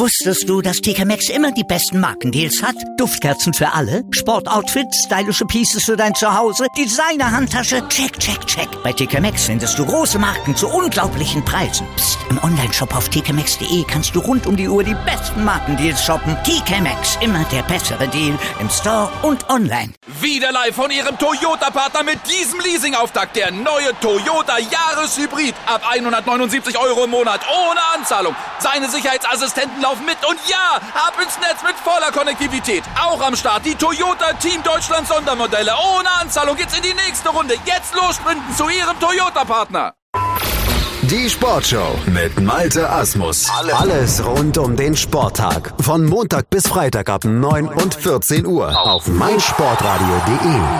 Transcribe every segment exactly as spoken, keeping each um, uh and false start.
Wusstest du, dass T K Maxx immer die besten Markendeals hat? Duftkerzen für alle, Sportoutfits, stylische Pieces für dein Zuhause, Designer-Handtasche, check, check, check. Bei T K Maxx findest du große Marken zu unglaublichen Preisen. Psst. Im Onlineshop auf t k maxx punkt d e kannst du rund um die Uhr die besten Markendeals shoppen. T K Maxx, immer der bessere Deal im Store und online. Wieder live von Ihrem Toyota-Partner mit diesem Leasing-Auftakt. Der neue Toyota Jahreshybrid. Ab hundertneunundsiebzig Euro im Monat ohne Anzahlung. Seine Sicherheitsassistenten laufen mit und ja, ab ins Netz mit voller Konnektivität. Auch am Start die Toyota Team Deutschland Sondermodelle. Ohne Anzahlung geht's in die nächste Runde. Jetzt los sprinten zu Ihrem Toyota-Partner. Die Sportshow mit Malte Asmus. Alles rund um den Sporttag. Von Montag bis Freitag ab neun und vierzehn Uhr auf meinsportradio punkt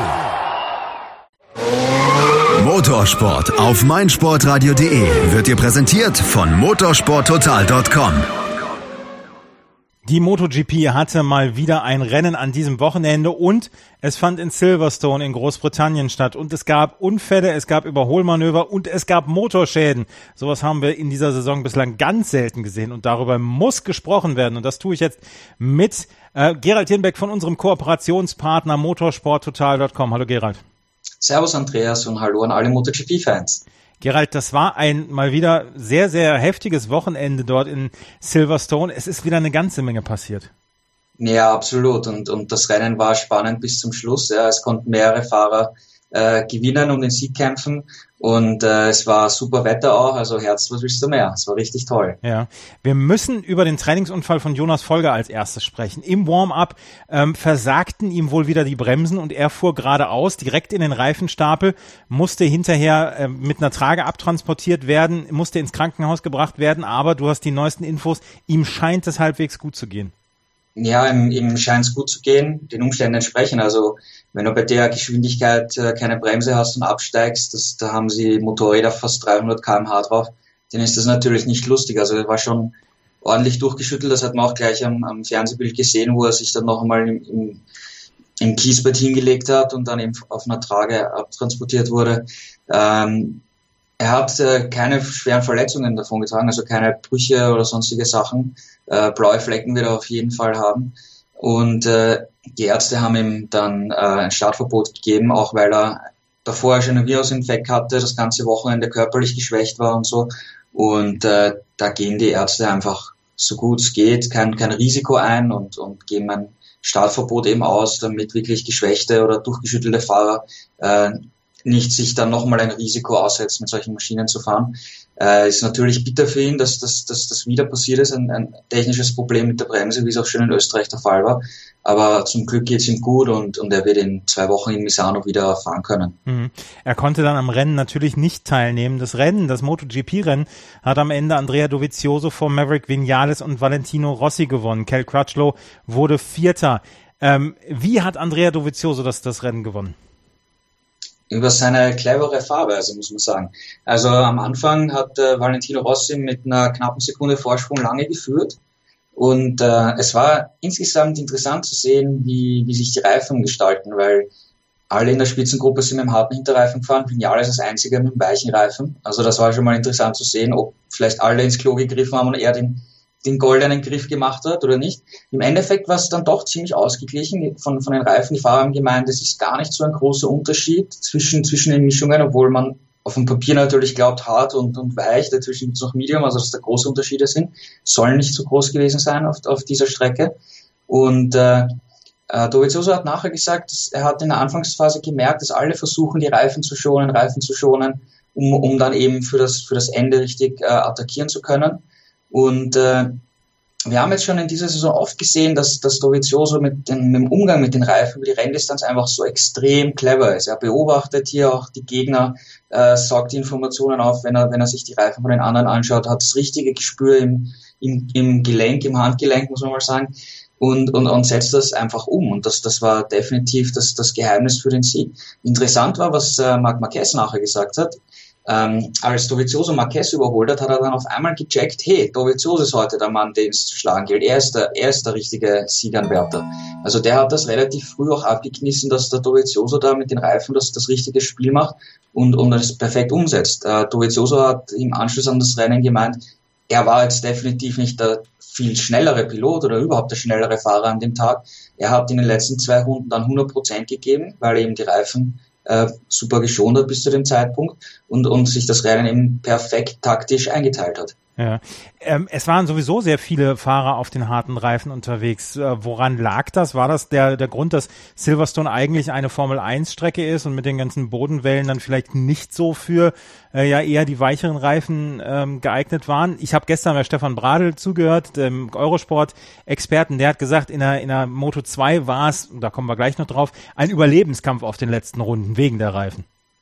de. Motorsport auf meinsportradio punkt de wird dir präsentiert von motorsporttotal punkt com. Die MotoGP hatte mal wieder ein Rennen an diesem Wochenende und es fand in Silverstone in Großbritannien statt und es gab Unfälle, es gab Überholmanöver und es gab Motorschäden. Sowas haben wir in dieser Saison bislang ganz selten gesehen und darüber muss gesprochen werden und das tue ich jetzt mit äh, Gerald Hirnbeck von unserem Kooperationspartner motorsporttotal punkt com. Hallo Gerald. Servus Andreas und hallo an alle MotoGP-Fans. Gerald, das war ein mal wieder sehr, sehr heftiges Wochenende dort in Silverstone. Es ist wieder eine ganze Menge passiert. Ja, absolut. Und, und das Rennen war spannend bis zum Schluss. Ja, es konnten mehrere Fahrer äh, gewinnen, um den Sieg kämpfen. Und äh, es war super Wetter auch, also Herz, was willst du mehr? Es war richtig toll. Ja, wir müssen über den Trainingsunfall von Jonas Folger als erstes sprechen. Im Warm-up ähm, versagten ihm wohl wieder die Bremsen und er fuhr geradeaus, direkt in den Reifenstapel, musste hinterher äh, mit einer Trage abtransportiert werden, musste ins Krankenhaus gebracht werden, aber du hast die neuesten Infos, ihm scheint es halbwegs gut zu gehen. Ja, ihm, ihm scheint es gut zu gehen, den Umständen entsprechend. Also wenn du bei der Geschwindigkeit äh, keine Bremse hast und absteigst, das, da haben sie Motorräder fast dreihundert Kilometer pro Stunde drauf, dann ist das natürlich nicht lustig. Also er war schon ordentlich durchgeschüttelt, das hat man auch gleich am, am Fernsehbild gesehen, wo er sich dann noch einmal im, im, im Kiesbett hingelegt hat und dann eben auf einer Trage abtransportiert wurde. Ähm, er hat äh, keine schweren Verletzungen davongetragen, also keine Brüche oder sonstige Sachen. Äh, blaue Flecken wird er auf jeden Fall haben. Und äh, die Ärzte haben ihm dann äh, ein Startverbot gegeben, auch weil er davor schon einen Virusinfekt hatte, das ganze Wochenende körperlich geschwächt war und so. Und äh, da gehen die Ärzte einfach so gut es geht, kein, kein Risiko ein und, und geben ein Startverbot eben aus, damit wirklich geschwächte oder durchgeschüttelte Fahrer äh, nicht sich dann nochmal ein Risiko aussetzen, mit solchen Maschinen zu fahren. Äh, ist natürlich bitter für ihn, dass das dass, dass wieder passiert ist, ein, ein technisches Problem mit der Bremse, wie es auch schon in Österreich der Fall war. Aber zum Glück geht's ihm gut und, und er wird in zwei Wochen in Misano wieder fahren können. Mhm. Er konnte dann am Rennen natürlich nicht teilnehmen. Das Rennen, das MotoGP-Rennen, hat am Ende Andrea Dovizioso vor Maverick Viñales und Valentino Rossi gewonnen. Cal Crutchlow wurde Vierter. Ähm, wie hat Andrea Dovizioso das, das Rennen gewonnen? Über seine clevere Fahrweise, muss man sagen. Also am Anfang hat äh, Valentino Rossi mit einer knappen Sekunde Vorsprung lange geführt und äh, es war insgesamt interessant zu sehen, wie, wie sich die Reifen gestalten, weil alle in der Spitzengruppe sind mit dem harten Hinterreifen gefahren, Viñales als einziger mit dem weichen Reifen. Also das war schon mal interessant zu sehen, ob vielleicht alle ins Klo gegriffen haben und er den den goldenen Griff gemacht hat oder nicht. Im Endeffekt war es dann doch ziemlich ausgeglichen von, von den Reifen. Die Fahrer haben gemeint, es ist gar nicht so ein großer Unterschied zwischen, zwischen den Mischungen, obwohl man auf dem Papier natürlich glaubt, hart und, und weich, dazwischen gibt es noch Medium, also dass da große Unterschiede sind. Sollen nicht so groß gewesen sein auf, auf dieser Strecke. Und äh, äh, Dovizioso hat nachher gesagt, dass er hat in der Anfangsphase gemerkt, dass alle versuchen, die Reifen zu schonen, Reifen zu schonen, um, um dann eben für das, für das Ende richtig äh, attackieren zu können. Und äh, wir haben jetzt schon in dieser Saison oft gesehen, dass, dass Dovizioso mit, den, mit dem Umgang mit den Reifen über die Renndistanz einfach so extrem clever ist. Er beobachtet hier auch die Gegner, äh, saugt die Informationen auf, wenn er, wenn er sich die Reifen von den anderen anschaut, hat das richtige Gespür im, im, im Gelenk, im Handgelenk, muss man mal sagen, und, und, und setzt das einfach um. Und das, das war definitiv das, das Geheimnis für den Sieg. Interessant war, was äh, Marc Marquez nachher gesagt hat. Ähm, als Dovizioso Marquez überholt hat, hat er dann auf einmal gecheckt, hey, Dovizioso ist heute der Mann, den es zu schlagen gilt. Er ist der, er ist der richtige Sieganwärter. Also der hat das relativ früh auch abgeknissen, dass der Dovizioso da mit den Reifen das, das richtige Spiel macht und, und das perfekt umsetzt. Äh, Dovizioso hat im Anschluss an das Rennen gemeint, er war jetzt definitiv nicht der viel schnellere Pilot oder überhaupt der schnellere Fahrer an dem Tag. Er hat in den letzten zwei Runden dann hundert Prozent gegeben, weil er eben die Reifen äh, super geschont hat bis zu dem Zeitpunkt und, und sich das Rennen eben perfekt taktisch eingeteilt hat. Ja, ähm, es waren sowieso sehr viele Fahrer auf den harten Reifen unterwegs. Äh, woran lag das? War das der der Grund, dass Silverstone eigentlich eine Formel eins Strecke ist und mit den ganzen Bodenwellen dann vielleicht nicht so für äh, ja eher die weicheren Reifen ähm, geeignet waren? Ich habe gestern bei Stefan Bradl zugehört, dem Eurosport-Experten, der hat gesagt, in der in der Moto zwei war es, da kommen wir gleich noch drauf, ein Überlebenskampf auf den letzten Runden wegen der Reifen.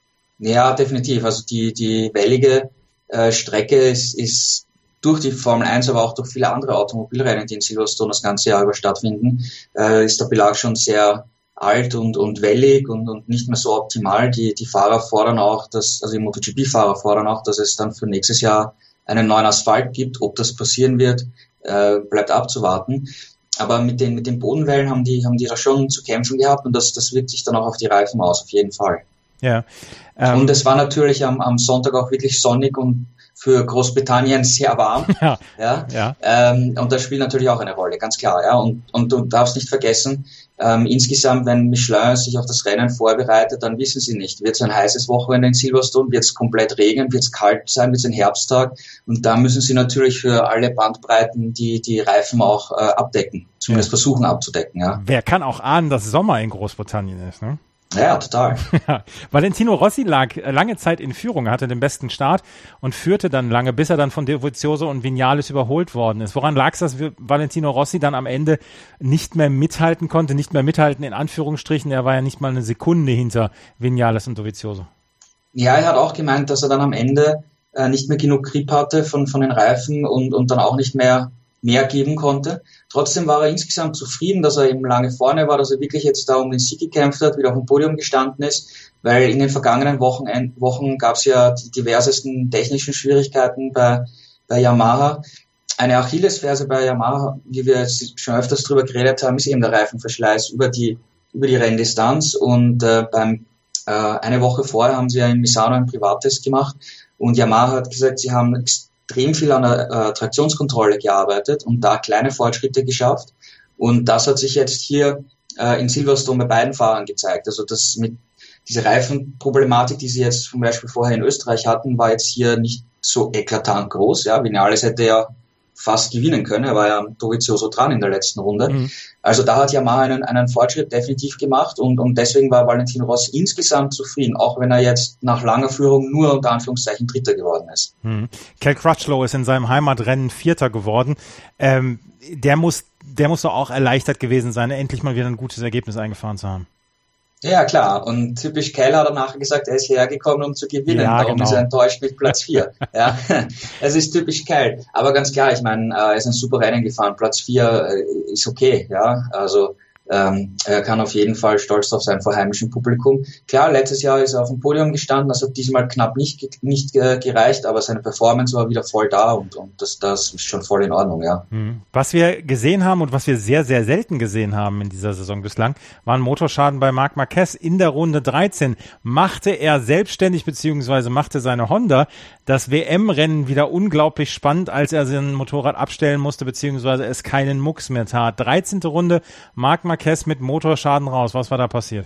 Ja, definitiv. Also die die wellige Strecke ist, ist durch die Formel eins, aber auch durch viele andere Automobilrennen, die in Silverstone das ganze Jahr über stattfinden, äh, ist der Belag schon sehr alt und, und wellig und, und nicht mehr so optimal. Die, die Fahrer fordern auch, dass, also die MotoGP-Fahrer fordern auch, dass es dann für nächstes Jahr einen neuen Asphalt gibt. Ob das passieren wird, äh, bleibt abzuwarten. Aber mit den, mit den Bodenwellen haben die, haben die da schon zu kämpfen gehabt und das, das wirkt sich dann auch auf die Reifen aus, auf jeden Fall. Ja. Ähm, und es war natürlich am, am Sonntag auch wirklich sonnig und für Großbritannien sehr warm. Ja. Ja. ja. Ähm, und das spielt natürlich auch eine Rolle, ganz klar. Ja. Und, und du darfst nicht vergessen, ähm, insgesamt, wenn Michelin sich auf das Rennen vorbereitet, dann wissen sie nicht, wird es ein heißes Wochenende in Silverstone, wird es komplett regnen, wird es kalt sein, wird es ein Herbsttag. Und da müssen sie natürlich für alle Bandbreiten die, die Reifen auch äh, abdecken, zumindest ja. versuchen abzudecken. Ja. Wer kann auch ahnen, dass Sommer in Großbritannien ist, ne? Ja, total. Ja. Valentino Rossi lag lange Zeit in Führung, hatte den besten Start und führte dann lange, bis er dann von Dovizioso und Viñales überholt worden ist. Woran lag es, dass Valentino Rossi dann am Ende nicht mehr mithalten konnte, nicht mehr mithalten in Anführungsstrichen? Er war ja nicht mal eine Sekunde hinter Viñales und Dovizioso. Ja, er hat auch gemeint, dass er dann am Ende äh, nicht mehr genug Grip hatte von, von den Reifen und, und dann auch nicht mehr mehr geben konnte. Trotzdem war er insgesamt zufrieden, dass er eben lange vorne war, dass er wirklich jetzt da um den Sieg gekämpft hat, wieder auf dem Podium gestanden ist, weil in den vergangenen Wochen, Wochen gab es ja die diversesten technischen Schwierigkeiten bei, bei Yamaha. Eine Achillesferse bei Yamaha, wie wir jetzt schon öfters drüber geredet haben, ist eben der Reifenverschleiß über die, über die Renndistanz und äh, beim äh, eine Woche vorher haben sie ja in Misano einen Privattest gemacht und Yamaha hat gesagt, sie haben extrem viel an der äh, Traktionskontrolle gearbeitet und da kleine Fortschritte geschafft. Und das hat sich jetzt hier äh, in Silverstone bei beiden Fahrern gezeigt. Also das mit diese Reifenproblematik, die sie jetzt zum Beispiel vorher in Österreich hatten, war jetzt hier nicht so eklatant groß. Ja, Viñales hätte ja fast gewinnen können. Er war ja Dovizioso dran in der letzten Runde. Mhm. Also da hat Yamaha einen, einen Fortschritt definitiv gemacht und, und deswegen war Valentino Rossi insgesamt zufrieden, auch wenn er jetzt nach langer Führung nur unter Anführungszeichen Dritter geworden ist. Mhm. Cal Crutchlow ist in seinem Heimatrennen Vierter geworden. Ähm, der muss, der muss doch auch erleichtert gewesen sein, endlich mal wieder ein gutes Ergebnis eingefahren zu haben. Ja, klar. Und typisch Kel hat er nachher gesagt, er ist hergekommen, um zu gewinnen. Ja, Darum genau. ist er enttäuscht mit Platz vier. Ja, es ist typisch Kel. Aber ganz klar, ich meine, er ist ein super Rennen gefahren. Platz vier ist okay. Ja, also ähm, er kann auf jeden Fall stolz drauf sein vor heimischem Publikum. Klar, letztes Jahr ist er auf dem Podium gestanden. Das hat diesmal knapp nicht nicht gereicht, aber seine Performance war wieder voll da und, und das, das ist schon voll in Ordnung, ja. Was wir gesehen haben und was wir sehr, sehr selten gesehen haben in dieser Saison bislang, war ein Motorschaden bei Marc Marquez. In der Runde dreizehn machte er selbstständig beziehungsweise machte seine Honda das W M-Rennen wieder unglaublich spannend, als er sein Motorrad abstellen musste beziehungsweise es keinen Mucks mehr tat. dreizehnte Runde, Marc Marquez mit Motorschaden raus. Was war da passiert?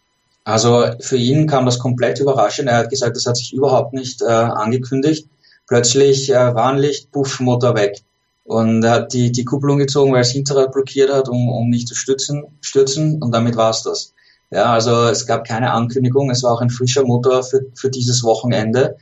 Also für ihn kam das komplett überraschend. Er hat gesagt, das hat sich überhaupt nicht äh, angekündigt. Plötzlich äh, Warnlicht, puff, Motor weg. Und er hat die, die Kupplung gezogen, weil er das Hinterrad blockiert hat, um, um nicht zu stürzen, stürzen und damit war's das. Ja, also es gab keine Ankündigung. Es war auch ein frischer Motor für, für dieses Wochenende.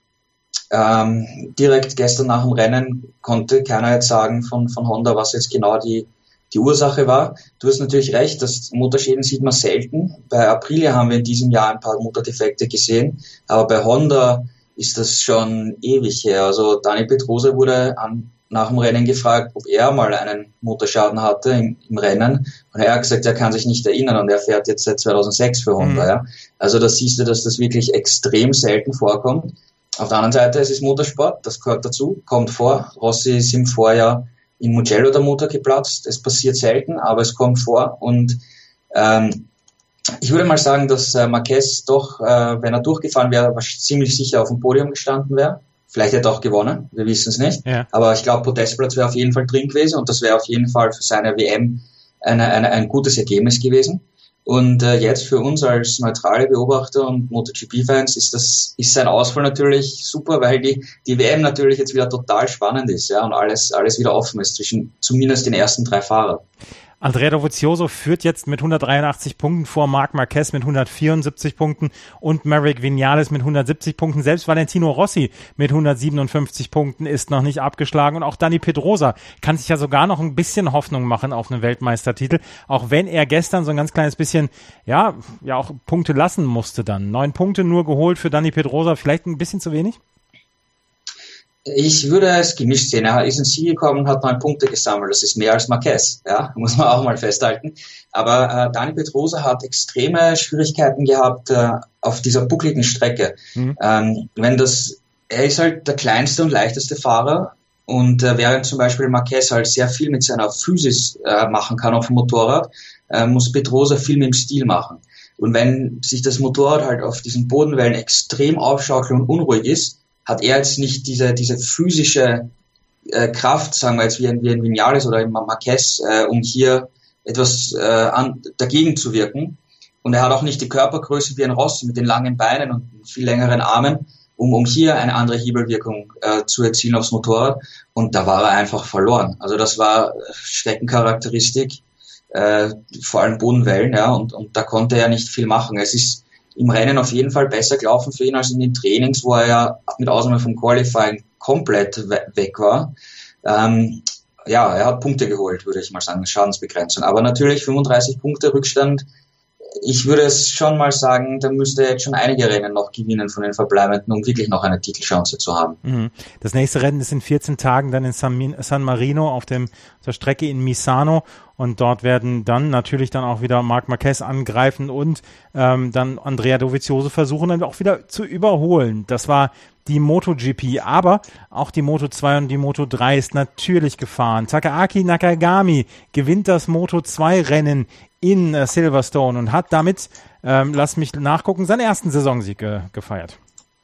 Ähm, direkt gestern nach dem Rennen konnte keiner jetzt sagen von, von Honda, was jetzt genau die die Ursache war. Du hast natürlich recht, dass Motorschäden sieht man selten. Bei Aprilia haben wir in diesem Jahr ein paar Motordefekte gesehen, aber bei Honda ist das schon ewig her. Also Dani Pedrosa wurde an, nach dem Rennen gefragt, ob er mal einen Motorschaden hatte im, im Rennen und er hat gesagt, er kann sich nicht erinnern und er fährt jetzt seit zweitausendsechs für Honda. Mhm. Ja. Also da siehst du, dass das wirklich extrem selten vorkommt. Auf der anderen Seite, es ist Motorsport, das gehört dazu, kommt vor. Rossi ist im Vorjahr in Mugello der Motor geplatzt. Es passiert selten, aber es kommt vor. Und ähm, ich würde mal sagen, dass äh, Marquez doch, äh, wenn er durchgefahren wäre, ziemlich sicher auf dem Podium gestanden wäre. Vielleicht hätte er auch gewonnen, wir wissen es nicht. Ja. Aber ich glaube, Podestplatz wäre auf jeden Fall drin gewesen und das wäre auf jeden Fall für seine W M eine, eine, ein gutes Ergebnis gewesen. Und äh, jetzt für uns als neutrale Beobachter und MotoGP-Fans ist das ist sein Ausfall natürlich super, weil die die W M natürlich jetzt wieder total spannend ist, ja, und alles alles wieder offen ist zwischen zumindest den ersten drei Fahrern. Andrea Dovizioso führt jetzt mit hundertdreiundachtzig Punkten vor Marc Marquez mit hundertvierundsiebzig Punkten und Maverick Viñales mit hundertsiebzig Punkten. Selbst Valentino Rossi mit hundertsiebenundfünfzig Punkten ist noch nicht abgeschlagen und auch Dani Pedrosa kann sich ja sogar noch ein bisschen Hoffnung machen auf einen Weltmeistertitel, auch wenn er gestern so ein ganz kleines bisschen, ja, ja auch Punkte lassen musste dann. Neun Punkte nur geholt für Dani Pedrosa, vielleicht ein bisschen zu wenig? Ich würde es gemischt sehen. Er ist ins Ziel gekommen und hat neun Punkte gesammelt. Das ist mehr als Marquez, ja, muss man auch mal festhalten. Aber äh, Dani Pedrosa hat extreme Schwierigkeiten gehabt äh, auf dieser buckligen Strecke. Mhm. Ähm, wenn das, er ist halt der kleinste und leichteste Fahrer und äh, während zum Beispiel Marquez halt sehr viel mit seiner Physis äh, machen kann auf dem Motorrad, äh, muss Pedrosa viel mit dem Stil machen. Und wenn sich das Motorrad halt auf diesen Bodenwellen extrem aufschaukelt und unruhig ist, hat er jetzt nicht diese diese physische äh, Kraft, sagen wir jetzt wie ein, wie ein Viñales oder ein Marquez, äh, um hier etwas äh, an, dagegen zu wirken. Und er hat auch nicht die Körpergröße wie ein Rossi mit den langen Beinen und viel längeren Armen, um um hier eine andere Hebelwirkung äh, zu erzielen aufs Motorrad. Und da war er einfach verloren. Also das war Streckencharakteristik, äh, vor allem Bodenwellen, ja, und und da konnte er nicht viel machen. Es ist im Rennen auf jeden Fall besser gelaufen für ihn als in den Trainings, wo er ja mit Ausnahme vom Qualifying komplett we- weg war. Ähm, ja, er hat Punkte geholt, würde ich mal sagen, Schadensbegrenzung. Aber natürlich fünfunddreißig Punkte Rückstand. Ich würde es schon mal sagen, da müsste er jetzt schon einige Rennen noch gewinnen von den Verbleibenden, um wirklich noch eine Titelchance zu haben. Das nächste Rennen ist in vierzehn Tagen dann in San, San Marino auf dem, der Strecke in Misano. Und dort werden dann natürlich dann auch wieder Marc Marquez angreifen und ähm, dann Andrea Dovizioso versuchen dann auch wieder zu überholen. Das war die MotoGP, aber auch die Moto zwei und die Moto drei ist natürlich gefahren. Takaaki Nakagami gewinnt das Moto zwei Rennen in äh, Silverstone und hat damit, ähm, lass mich nachgucken, seinen ersten Saisonsieg äh, gefeiert.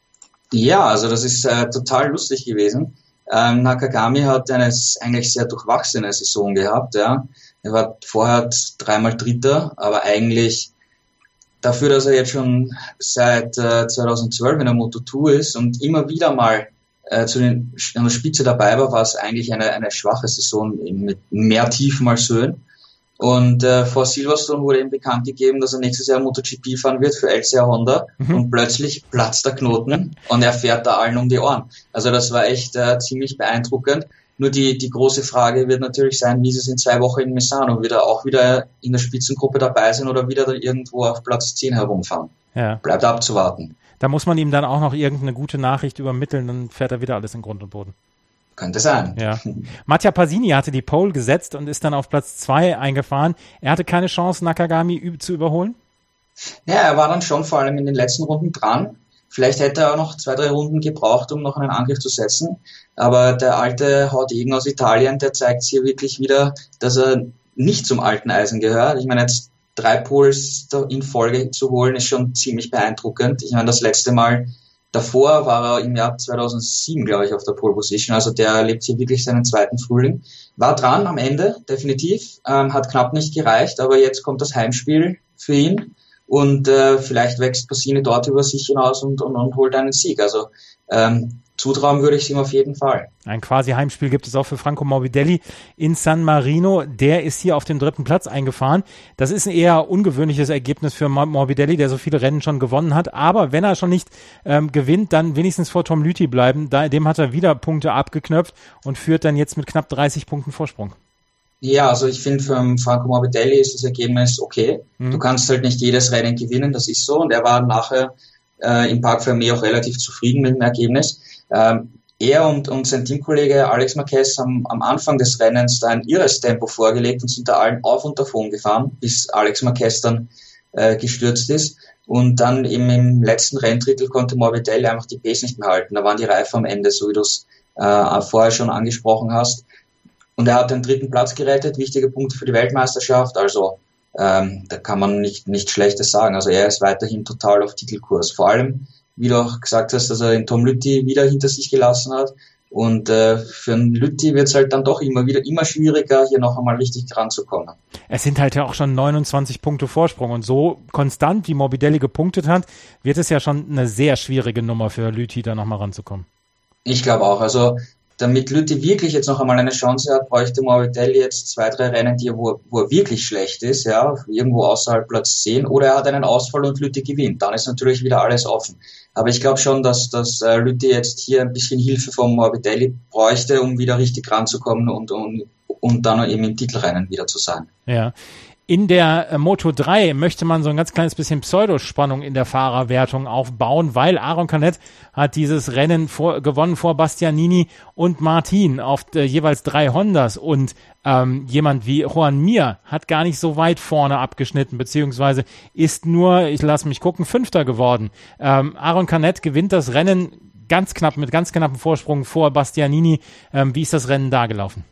Ja, also das ist äh, total lustig gewesen. Ähm, Nakagami hat eine eigentlich sehr durchwachsene Saison gehabt, ja. Er war vorher dreimal Dritter, aber eigentlich dafür, dass er jetzt schon seit äh, zweitausendzwölf in der Moto zwei ist und immer wieder mal äh, zu den, an der Spitze dabei war, war es eigentlich eine, eine schwache Saison mit mehr Tiefen als Höhen. Und äh, vor Silverstone wurde ihm bekannt gegeben, dass er nächstes Jahr MotoGP fahren wird für L C R Honda. Mhm. Und plötzlich platzt der Knoten und er fährt da allen um die Ohren. Also das war echt äh, ziemlich beeindruckend. Nur die die große Frage wird natürlich sein, wie ist es in zwei Wochen in Misano? Wird er auch wieder in der Spitzengruppe dabei sein oder wieder da irgendwo auf Platz zehn herumfahren? Ja. Bleibt abzuwarten. Da muss man ihm dann auch noch irgendeine gute Nachricht übermitteln, dann fährt er wieder alles in Grund und Boden. Könnte sein. Ja. Mattia Pasini hatte die Pole gesetzt und ist dann auf Platz zwei eingefahren. Er hatte keine Chance, Nakagami zu überholen? Ja, er war dann schon vor allem in den letzten Runden dran. Vielleicht hätte er auch noch zwei, drei Runden gebraucht, um noch einen Angriff zu setzen. Aber der alte Haudegen aus Italien, der zeigt hier wirklich wieder, dass er nicht zum alten Eisen gehört. Ich meine, jetzt drei Poles in Folge zu holen, ist schon ziemlich beeindruckend. Ich meine, das letzte Mal davor war er im Jahr zweitausendsieben, glaube ich, auf der Pole Position. Also der erlebt hier wirklich seinen zweiten Frühling. War dran am Ende, definitiv. Ähm, hat knapp nicht gereicht, aber jetzt kommt das Heimspiel für ihn. Und äh, vielleicht wächst Pasini dort über sich hinaus und, und, und holt einen Sieg. Also ähm, zutrauen würde ich es ihm auf jeden Fall. Ein quasi Heimspiel gibt es auch für Franco Morbidelli in San Marino. Der ist hier auf dem dritten Platz eingefahren. Das ist ein eher ungewöhnliches Ergebnis für Morbidelli, der so viele Rennen schon gewonnen hat. Aber wenn er schon nicht ähm, gewinnt, dann wenigstens vor Tom Lüthi bleiben. Da, dem hat er wieder Punkte abgeknöpft und führt dann jetzt mit knapp dreißig Punkten Vorsprung. Ja, also ich finde, für Franco Morbidelli ist das Ergebnis okay. Mhm. Du kannst halt nicht jedes Rennen gewinnen, das ist so. Und er war nachher äh, im Parc Fermé auch relativ zufrieden mit dem Ergebnis. Ähm, er und, und sein Teamkollege Alex Marquez haben am Anfang des Rennens da ein irres Tempo vorgelegt und sind da allen auf und davon gefahren, bis Alex Marquez dann äh, gestürzt ist. Und dann eben im letzten Renndrittel konnte Morbidelli einfach die Pace nicht mehr halten. Da waren die Reifen am Ende, so wie du es äh, vorher schon angesprochen hast. Und er hat den dritten Platz gerettet, wichtige Punkte für die Weltmeisterschaft, also ähm, da kann man nicht nicht Schlechtes sagen. Also er ist weiterhin total auf Titelkurs. Vor allem, wie du auch gesagt hast, dass er den Tom Lüthi wieder hinter sich gelassen hat. Und äh, für einen Lüthi wird es halt dann doch immer wieder immer schwieriger, hier noch einmal richtig ranzukommen. Es sind halt ja auch schon neunundzwanzig Punkte Vorsprung und so konstant, wie Morbidelli gepunktet hat, wird es ja schon eine sehr schwierige Nummer für Lüthi, da nochmal ranzukommen. Ich glaube auch, also damit Lüthi wirklich jetzt noch einmal eine Chance hat, bräuchte Morbidelli jetzt zwei, drei Rennen, die, wo, wo er wirklich schlecht ist, ja, irgendwo außerhalb Platz zehn, oder er hat einen Ausfall und Lüthi gewinnt. Dann ist natürlich wieder alles offen. Aber ich glaube schon, dass, dass äh, Lüthi jetzt hier ein bisschen Hilfe vom Morbidelli bräuchte, um wieder richtig ranzukommen und, und, und dann eben im Titelrennen wieder zu sein. Ja. In der äh, Moto drei möchte man so ein ganz kleines bisschen Pseudospannung in der Fahrerwertung aufbauen, weil Aron Canet hat dieses Rennen vor, gewonnen vor Bastianini und Martin auf äh, jeweils drei Hondas und ähm, jemand wie Joan Mir hat gar nicht so weit vorne abgeschnitten, beziehungsweise ist nur, ich lasse mich gucken, Fünfter geworden. Ähm, Aron Canet gewinnt das Rennen ganz knapp, mit ganz knappem Vorsprung vor Bastianini. Ähm, wie ist das Rennen da gelaufen?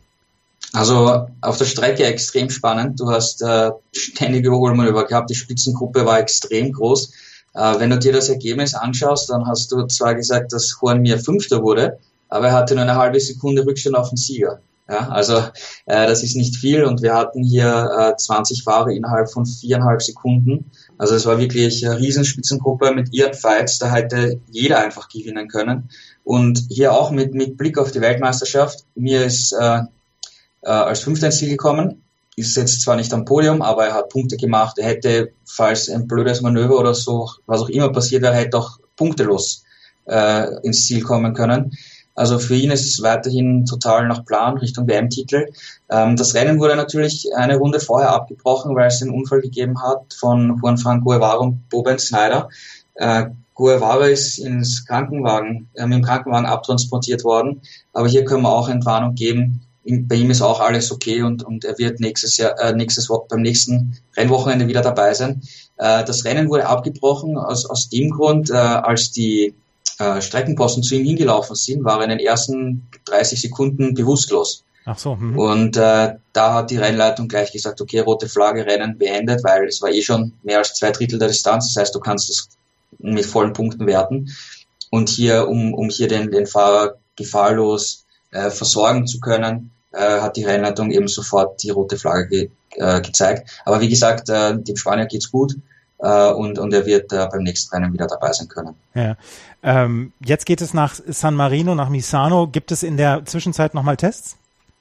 Also auf der Strecke extrem spannend. Du hast äh, ständige Überholmanöver gehabt. Die Spitzengruppe war extrem groß. Äh, wenn du dir das Ergebnis anschaust, dann hast du zwar gesagt, dass Joan Mir Fünfter wurde, aber er hatte nur eine halbe Sekunde Rückstand auf den Sieger. Ja, also äh, das ist nicht viel und wir hatten hier äh, zwanzig Fahrer innerhalb von viereinhalb Sekunden. Also es war wirklich eine Riesenspitzengruppe mit ihren Fights. Da hätte jeder einfach gewinnen können. Und hier auch mit mit Blick auf die Weltmeisterschaft. Mir ist äh, Äh, als Fünfter ins Ziel gekommen, ist jetzt zwar nicht am Podium, aber er hat Punkte gemacht. Er hätte, falls ein blödes Manöver oder so, was auch immer passiert wäre, hätte auch punktelos äh, ins Ziel kommen können. Also für ihn ist es weiterhin total nach Plan Richtung W M-Titel. Ähm, das Rennen wurde natürlich eine Runde vorher abgebrochen, weil es einen Unfall gegeben hat von Juan Frank Guevara und Boben Snyder. Äh, Guevara ist ins Krankenwagen, äh, mit dem Krankenwagen abtransportiert worden, aber hier können wir auch Entwarnung geben. Bei ihm ist auch alles okay und, und er wird nächstes Jahr, äh, nächstes Woche, beim nächsten Rennwochenende wieder dabei sein. Äh, das Rennen wurde abgebrochen aus, aus dem Grund, äh, als die äh, Streckenposten zu ihm hingelaufen sind, war er in den ersten dreißig Sekunden bewusstlos. Ach so. Hm. Und äh, da hat die Rennleitung gleich gesagt, okay, rote Flagge, Rennen beendet, weil es war eh schon mehr als zwei Drittel der Distanz. Das heißt, du kannst es mit vollen Punkten werten. Und hier, um, um hier den, den Fahrer gefahrlos äh, versorgen zu können, äh, hat die Rennleitung eben sofort die rote Flagge ge, äh, gezeigt. Aber wie gesagt, äh, dem Spanier geht's gut äh, und, und er wird äh, beim nächsten Rennen wieder dabei sein können. Ja. Ähm, jetzt geht es nach San Marino, nach Misano. Gibt es in der Zwischenzeit nochmal Tests?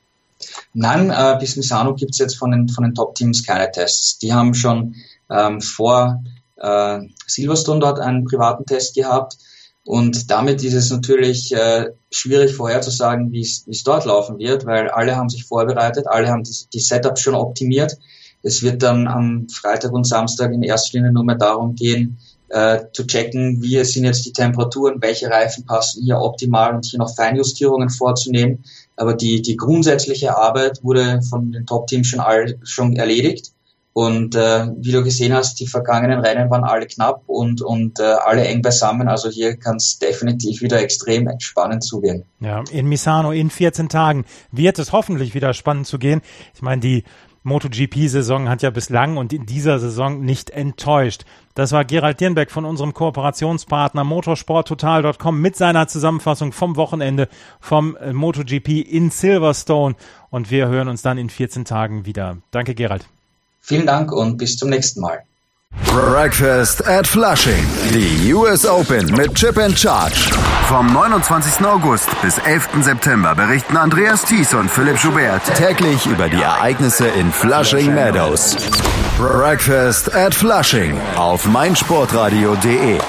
Nein, äh, bis Misano gibt's jetzt von den, von den Top-Teams keine Tests. Die haben schon ähm, vor äh, Silverstone dort einen privaten Test gehabt. Und damit ist es natürlich äh, schwierig vorherzusagen, wie es dort laufen wird, weil alle haben sich vorbereitet, alle haben die, die Setups schon optimiert. Es wird dann am Freitag und Samstag in erster Linie nur mehr darum gehen, äh, zu checken, wie sind jetzt die Temperaturen, welche Reifen passen hier optimal und hier noch Feinjustierungen vorzunehmen. Aber die, die grundsätzliche Arbeit wurde von den Top-Teams schon, all, schon erledigt. Und äh, wie du gesehen hast, die vergangenen Rennen waren alle knapp und und äh, alle eng beisammen. Also hier kann es definitiv wieder extrem spannend zugehen. Ja, in Misano in vierzehn Tagen wird es hoffentlich wieder spannend zugehen. Ich meine, die MotoGP-Saison hat ja bislang und in dieser Saison nicht enttäuscht. Das war Gerald Dirnbeck von unserem Kooperationspartner motorsporttotal Punkt com mit seiner Zusammenfassung vom Wochenende vom MotoGP in Silverstone. Und wir hören uns dann in vierzehn Tagen wieder. Danke, Gerald. Vielen Dank und bis zum nächsten Mal. Breakfast at Flushing. Die U S Open mit Chip and Charge. Vom neunundzwanzigsten August bis elften September berichten Andreas Thies und Philipp Joubert täglich über die Ereignisse in Flushing Meadows. Breakfast at Flushing auf meinsportradio punkt de.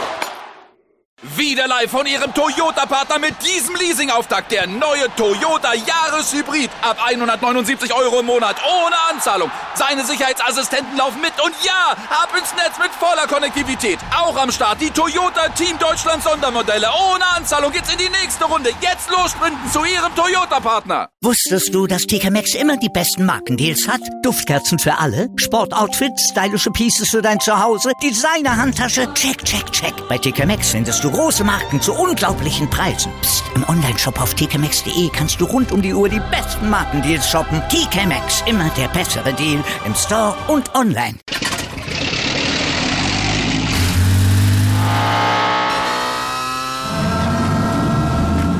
Wieder live von Ihrem Toyota-Partner mit diesem Leasing-Auftakt. Der neue Toyota Jahreshybrid. Ab hundertneunundsiebzig Euro im Monat. Ohne Anzahlung. Seine Sicherheitsassistenten laufen mit. Und ja, ab ins Netz mit voller Konnektivität. Auch am Start die Toyota Team Deutschland Sondermodelle. Ohne Anzahlung geht's in die nächste Runde. Jetzt los sprinten zu Ihrem Toyota-Partner. Wusstest du, dass T K Maxx immer die besten Markendeals hat? Duftkerzen für alle, Sportoutfits, stylische Pieces für dein Zuhause, Designer-Handtasche, check, check, check. Bei T K Maxx findest du große Marken zu unglaublichen Preisen. Psst. Im Onlineshop auf t k maxx punkt de kannst du rund um die Uhr die besten Markendeals shoppen. T K Maxx, immer der bessere Deal im Store und online.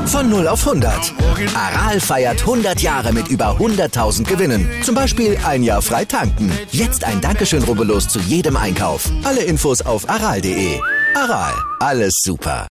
Von null auf hundert. Aral feiert hundert Jahre mit über hunderttausend Gewinnen. Zum Beispiel ein Jahr frei tanken. Jetzt ein Dankeschön, rubbellos zu jedem Einkauf. Alle Infos auf aral punkt de. Aral, alles super.